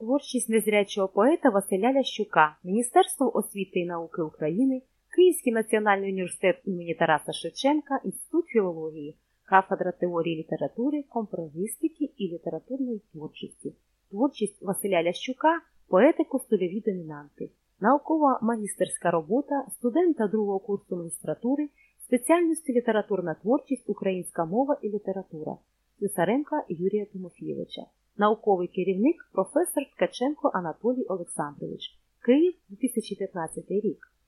Творчість незрячого поета Василя Лящука, Міністерство освіти і науки України, Київський національний університет імені Тараса Шевченка, Інститут філології, кафедра теорії літератури, компромістики і літературної творчості. Творчість Василя Лящука – поети-костольові домінанти. Наукова магістерська робота студента другого курсу магістратури, спеціальності літературна творчість, українська мова і література. Слюсаренка Юрія Тимофійовича. Науковий керівник професор Ткаченко Анатолій Олександрович. Київ, 2015 рік.